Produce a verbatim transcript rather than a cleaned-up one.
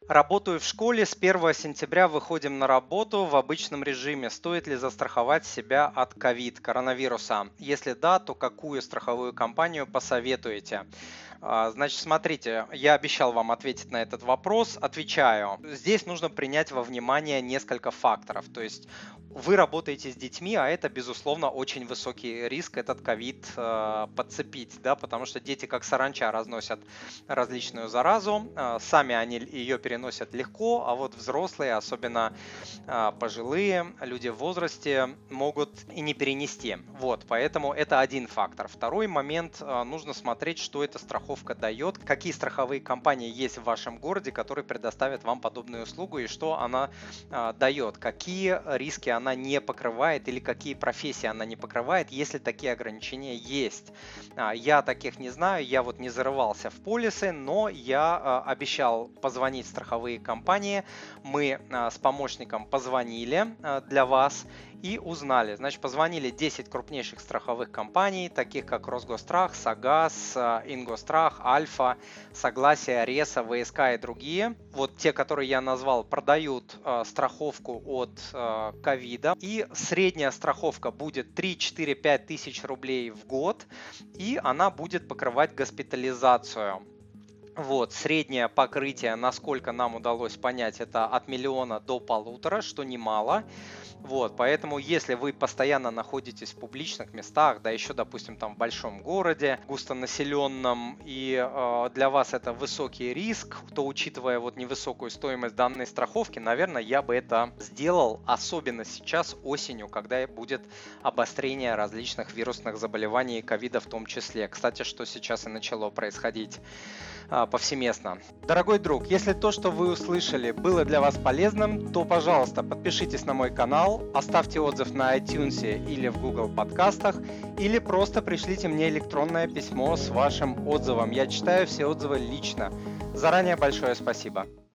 Работаю в школе, с первого сентября выходим на работу в обычном режиме. Стоит ли застраховать себя от ковид, коронавируса? Если да, то какую страховую компанию посоветуете? А, Значит, смотрите, я обещал вам ответить на этот вопрос. Отвечаю. Здесь нужно принять во внимание несколько факторов. То есть вы работаете с детьми, а это, безусловно, очень высокий риск этот ковид э, подцепить, да, потому что дети как саранча разносят различную заразу. Э, Сами они ее переносят легко, а вот взрослые, особенно а, пожилые, люди в возрасте могут и не перенести. Вот, поэтому это один фактор. Второй момент, а, нужно смотреть, что эта страховка дает, какие страховые компании есть в вашем городе, которые предоставят вам подобную услугу и что она а, дает, какие риски она не покрывает или какие профессии она не покрывает, если такие ограничения есть. А, Я таких не знаю, я вот не зарывался в полисы, но я а, обещал позвонить в страховые компании. Мы а, с помощником позвонили а, для вас и узнали. Значит, позвонили десять крупнейших страховых компаний, таких как Росгосстрах, Сагаз, а, Ингосстрах, Альфа, Согласие, Реса, ВСК и другие. Вот те, которые я назвал, продают а, страховку от а, ковида. И средняя страховка будет три-четыре-пять тысяч рублей в год, и она будет покрывать госпитализацию. Вот, среднее покрытие, насколько нам удалось понять, это от миллиона до полутора, что немало. Вот, поэтому если вы постоянно находитесь в публичных местах, да еще, допустим, там в большом городе, густонаселенном, и э, для вас это высокий риск, то, учитывая вот невысокую стоимость данной страховки, наверное, я бы это сделал, особенно сейчас осенью, когда будет обострение различных вирусных заболеваний и ковида в том числе. Кстати, что сейчас и начало происходить а, повсеместно. Дорогой друг, если то, что вы услышали, было для вас полезным, то, пожалуйста, подпишитесь на мой канал, оставьте отзыв на iTunes или в Google подкастах, или просто пришлите мне электронное письмо с вашим отзывом. Я читаю все отзывы лично. Заранее большое спасибо.